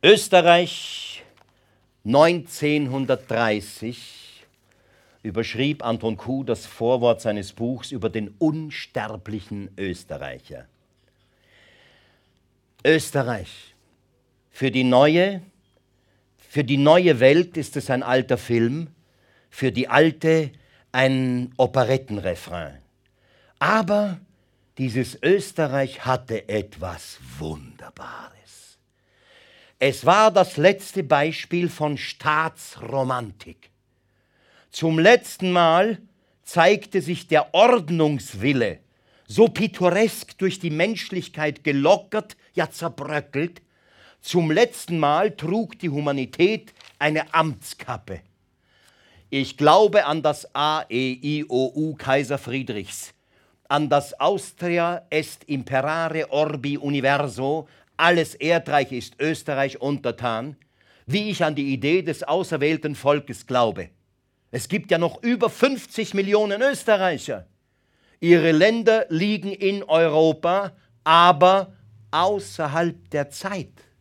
Österreich 1930 überschrieb Anton Kuh das Vorwort seines Buchs über den unsterblichen Österreicher. Österreich. Für die neue Welt ist es ein alter Film, für die alte ein Operettenrefrain. Aber dieses Österreich hatte etwas Wunderbares. Es war das letzte Beispiel von Staatsromantik. Zum letzten Mal zeigte sich der Ordnungswille, so pittoresk durch die Menschlichkeit gelockert, ja zerbröckelt. Zum letzten Mal trug die Humanität eine Amtskappe. Ich glaube an das A-E-I-O-U Kaiser Friedrichs, an das Austria est imperare orbi universo, alles Erdreich ist Österreich untertan, wie ich an die Idee des auserwählten Volkes glaube. Es gibt ja noch über 50 Millionen Österreicher. Ihre Länder liegen in Europa, aber außerhalb der Zeit.